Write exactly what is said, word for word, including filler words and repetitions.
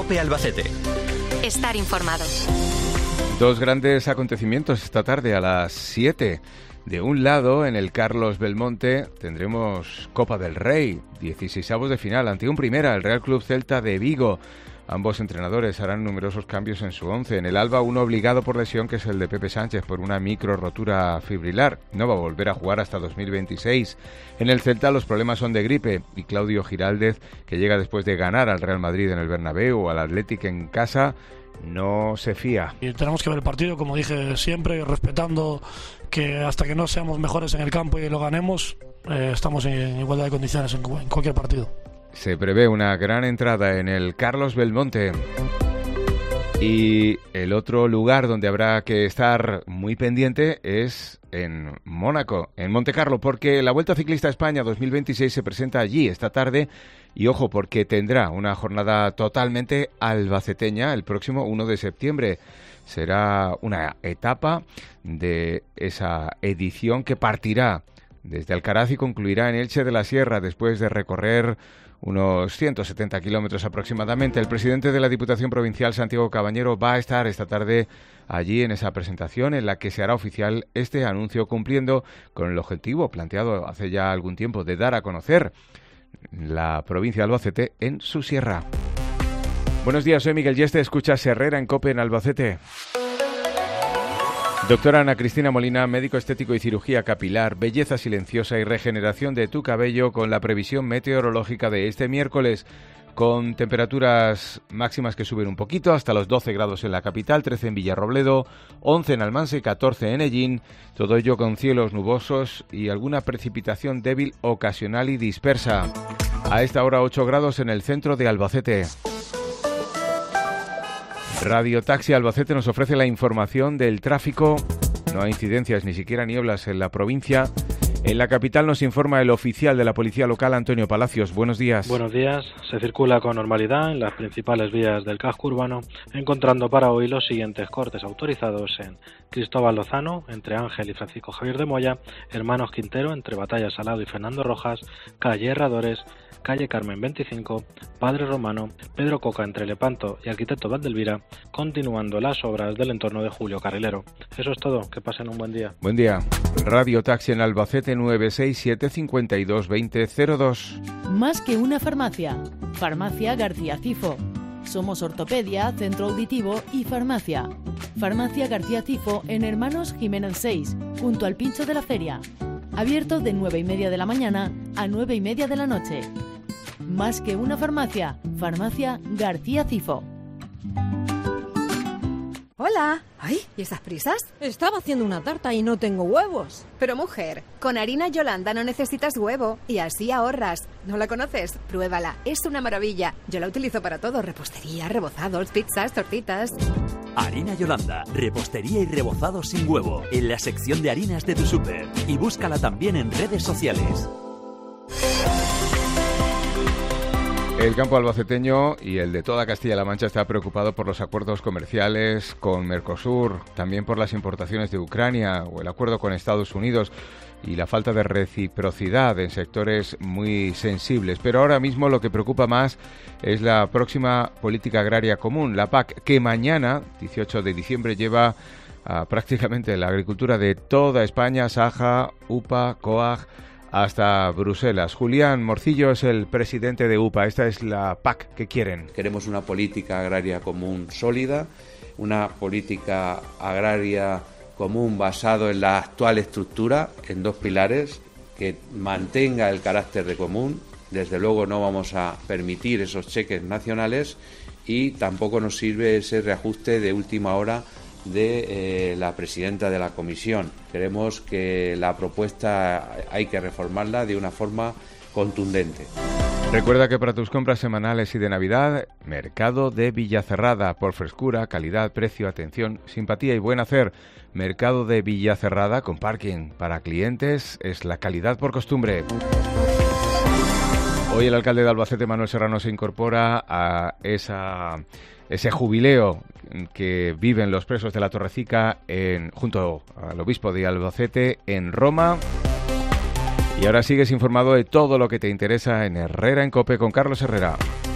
COPE Albacete. Estar informado. Dos grandes acontecimientos esta tarde a las siete. De un lado, en el Carlos Belmonte, tendremos Copa del Rey, dieciseisavos de final, ante un Primera, el Real Club Celta de Vigo. Ambos entrenadores harán numerosos cambios en su once. En el Alba, uno obligado por lesión, que es el de Pepe Sánchez, por una micro rotura fibrilar. No va a volver a jugar hasta dos mil veintiséis. En el Celta, los problemas son de gripe, y Claudio Giraldez, que llega después de ganar al Real Madrid en el Bernabéu o al Athletic en casa, no se fía. Y tenemos que ver el partido, como dije siempre, respetando que hasta que no seamos mejores en el campo y lo ganemos, eh, estamos en igualdad de condiciones en, en cualquier partido. Se prevé una gran entrada en el Carlos Belmonte. Y el otro lugar donde habrá que estar muy pendiente es en Mónaco, en Montecarlo, porque la Vuelta Ciclista a España dos mil veintiséis se presenta allí esta tarde. Y ojo, porque tendrá una jornada totalmente albaceteña el próximo uno de septiembre. Será una etapa de esa edición que partirá desde Alcaraz y concluirá en Elche de la Sierra, después de recorrer unos ciento setenta kilómetros aproximadamente. El presidente de la Diputación Provincial, Santiago Cabañero, va a estar esta tarde allí en esa presentación en la que se hará oficial este anuncio, cumpliendo con el objetivo planteado hace ya algún tiempo de dar a conocer la provincia de Albacete en su sierra. Buenos días, soy Miguel Yeste, escuchas Herrera en COPE en Albacete. Doctora Ana Cristina Molina, médico estético y cirugía capilar, belleza silenciosa y regeneración de tu cabello, con la previsión meteorológica de este miércoles, con temperaturas máximas que suben un poquito hasta los doce grados en la capital, trece en Villarrobledo, once en Almansa y catorce en Ellín, todo ello con cielos nubosos y alguna precipitación débil, ocasional y dispersa. A esta hora ocho grados en el centro de Albacete. Radio Taxi Albacete nos ofrece la información del tráfico. No hay incidencias, ni siquiera nieblas en la provincia. En la capital nos informa el oficial de la Policía Local, Antonio Palacios. Buenos días. Buenos días. Se circula con normalidad en las principales vías del casco urbano, encontrando para hoy los siguientes cortes autorizados en Cristóbal Lozano, entre Ángel y Francisco Javier de Moya, Hermanos Quintero, entre Batalla Salado y Fernando Rojas, calle Herradores, calle Carmen veinticinco, Padre Romano, Pedro Coca entre Lepanto y Arquitecto Valdelvira, continuando las obras del entorno de Julio Carrilero. Eso es todo, que pasen un buen día. Buen día. Radio Taxi en Albacete nueve seis siete cinco dos dos cero cero dos. Más que una farmacia. Farmacia García Cifo. Somos ortopedia, centro auditivo y farmacia. Farmacia García Cifo en Hermanos Jiménez seis, junto al Pincho de la Feria. Abierto de nueve y media de la mañana a nueve y media de la noche. Más que una farmacia, Farmacia García Cifo. Hola. Ay, ¿y esas prisas? Estaba haciendo una tarta y no tengo huevos. Pero mujer, con harina Yolanda no necesitas huevo y así ahorras. ¿No la conoces? Pruébala, es una maravilla. Yo la utilizo para todo, repostería, rebozados, pizzas, tortitas. Harina Yolanda, repostería y rebozados sin huevo, en la sección de harinas de tu súper. Y búscala también en redes sociales. El campo albaceteño y el de toda Castilla-La Mancha está preocupado por los acuerdos comerciales con Mercosur, también por las importaciones de Ucrania o el acuerdo con Estados Unidos y la falta de reciprocidad en sectores muy sensibles. Pero ahora mismo lo que preocupa más es la próxima política agraria común, la P A C, que mañana, dieciocho de diciembre, lleva a prácticamente la agricultura de toda España, Saja, U P A, COAG, hasta Bruselas. Julián Morcillo es el presidente de U P A. Esta es la P A C que quieren. Queremos una política agraria común sólida, una política agraria común basado en la actual estructura, en dos pilares, que mantenga el carácter de común. Desde luego no vamos a permitir esos cheques nacionales y tampoco nos sirve ese reajuste de última hora de eh, la presidenta de la Comisión. Creemos que la propuesta hay que reformarla de una forma contundente. Recuerda que para tus compras semanales y de Navidad, Mercado de Villacerrada, por frescura, calidad, precio, atención, simpatía y buen hacer. Mercado de Villacerrada con parking para clientes es la calidad por costumbre. Hoy el alcalde de Albacete, Manuel Serrano, se incorpora a esa, ese jubileo que viven los presos de la Torrecica en, junto al obispo de Albacete en Roma. Y ahora sigues informado de todo lo que te interesa en Herrera en COPE con Carlos Herrera.